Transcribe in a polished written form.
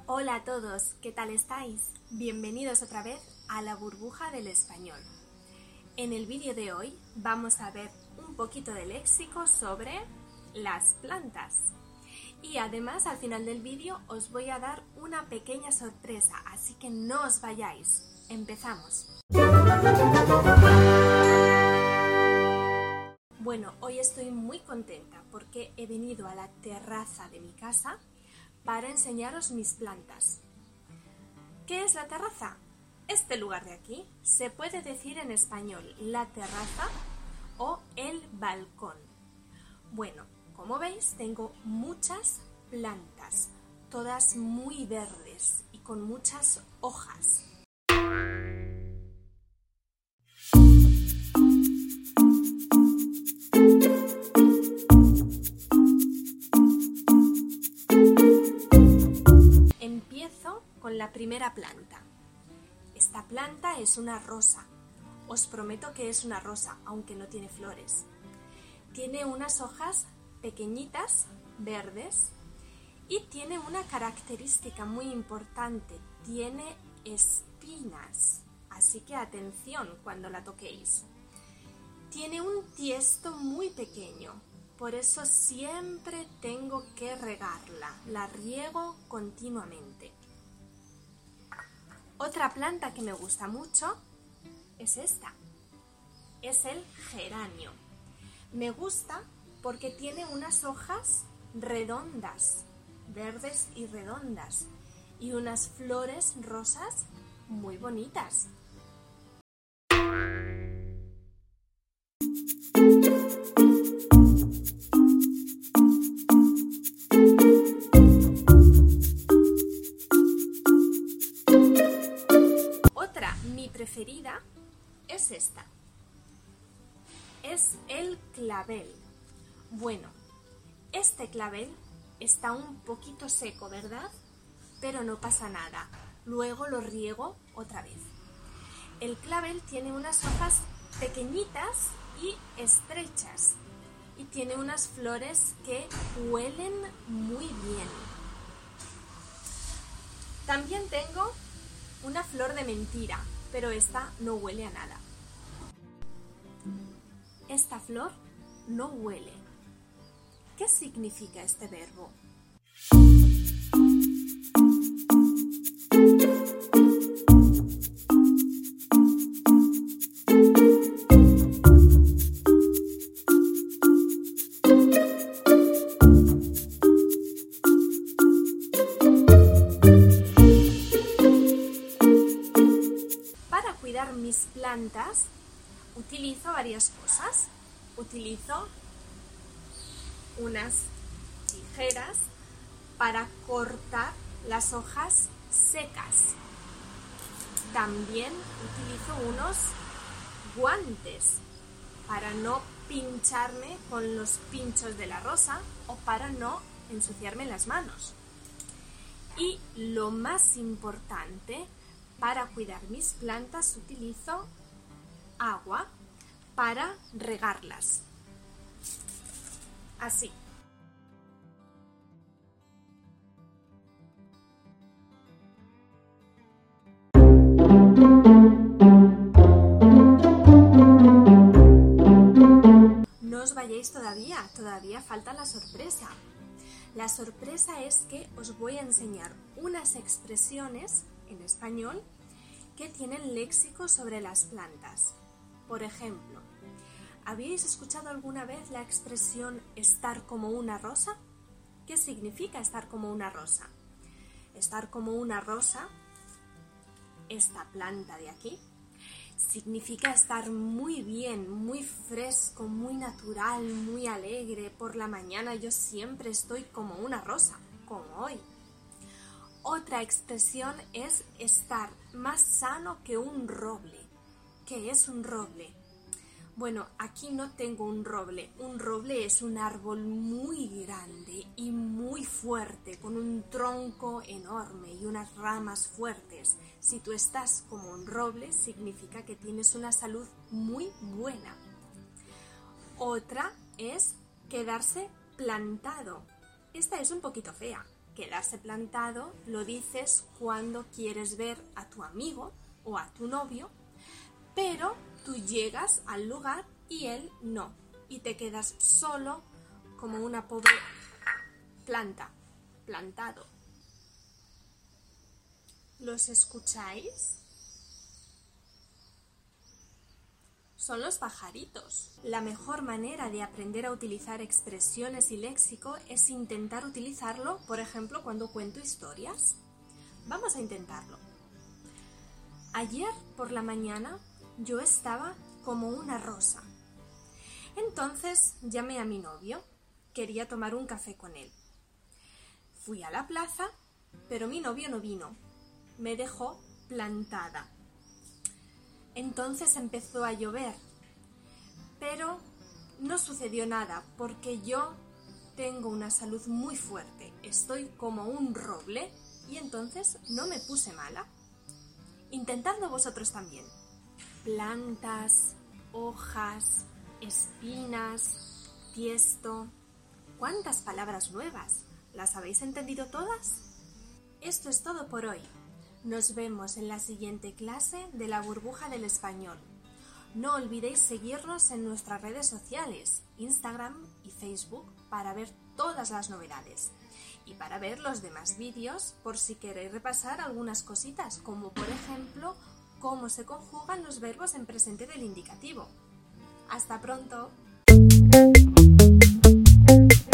Hola a todos, ¿qué tal estáis? Bienvenidos otra vez a la burbuja del español. En el vídeo de hoy vamos a ver un poquito de léxico sobre las plantas. Y además al final del vídeo os voy a dar una pequeña sorpresa, así que no os vayáis. ¡Empezamos! Bueno, hoy estoy muy contenta porque he venido a la terraza de mi casa para enseñaros mis plantas. ¿Qué es la terraza? Este lugar de aquí se puede decir en español la terraza o el balcón. Bueno, como veis tengo muchas plantas, todas muy verdes y con muchas hojas. Empiezo con la primera planta. Esta planta es una rosa. Os prometo que es una rosa, aunque no tiene flores. Tiene unas hojas pequeñitas, verdes, y tiene una característica muy importante. Tiene espinas, así que atención cuando la toquéis. Tiene un tiesto muy pequeño, por eso siempre tengo que regarla. La riego continuamente. Otra planta que me gusta mucho es esta. Es el geranio. Me gusta porque tiene unas hojas redondas, verdes y redondas, y unas flores rosas muy bonitas. Mi preferida es esta. Es el clavel. Bueno, este clavel está un poquito seco, ¿verdad? Pero no pasa nada. Luego lo riego otra vez. El clavel tiene unas hojas pequeñitas y estrechas. Y tiene unas flores que huelen muy bien. También tengo una flor de mentira, pero esta no huele a nada. Esta flor no huele. ¿Qué significa este verbo? Mis plantas utilizo varias cosas. Utilizo unas tijeras para cortar las hojas secas. También utilizo unos guantes para no pincharme con los pinchos de la rosa o para no ensuciarme las manos. Y lo más importante, para cuidar mis plantas utilizo agua para regarlas. Así. No os vayáis todavía falta la sorpresa. La sorpresa es que os voy a enseñar unas expresiones en español que tienen léxico sobre las plantas. Por ejemplo, ¿habíais escuchado alguna vez la expresión estar como una rosa? ¿Qué significa estar como una rosa? Estar como una rosa, esta planta de aquí, significa estar muy bien, muy fresco, muy natural, muy alegre. Por la mañana yo siempre estoy como una rosa, como hoy. Otra expresión es estar más sano que un roble. ¿Qué es un roble? Bueno, aquí no tengo un roble. Un roble es un árbol muy grande y muy fuerte, con un tronco enorme y unas ramas fuertes. Si tú estás como un roble, significa que tienes una salud muy buena. Otra es quedarse plantado. Esta es un poquito fea. quedarse plantado lo dices cuando quieres ver a tu amigo o a tu novio, pero tú llegas al lugar y él no, y te quedas solo como una pobre planta, plantado. ¿Los escucháis? Son los pajaritos. La mejor manera de aprender a utilizar expresiones y léxico es intentar utilizarlo, por ejemplo, cuando cuento historias. Vamos a intentarlo. Ayer por la mañana yo estaba como una rosa. Entonces llamé a mi novio. Quería tomar un café con él. Fui a la plaza, pero mi novio no vino. Me dejó plantada. Entonces empezó a llover, pero no sucedió nada porque yo tengo una salud muy fuerte, estoy como un roble y entonces no me puse mala. Intentadlo vosotros también. Plantas, hojas, espinas, tiesto. ¿Cuántas palabras nuevas? ¿Las habéis entendido todas? Esto es todo por hoy. Nos vemos en la siguiente clase de la burbuja del español. No olvidéis seguirnos en nuestras redes sociales, Instagram y Facebook, para ver todas las novedades y para ver los demás vídeos por si queréis repasar algunas cositas, como por ejemplo, cómo se conjugan los verbos en presente del indicativo. ¡Hasta pronto!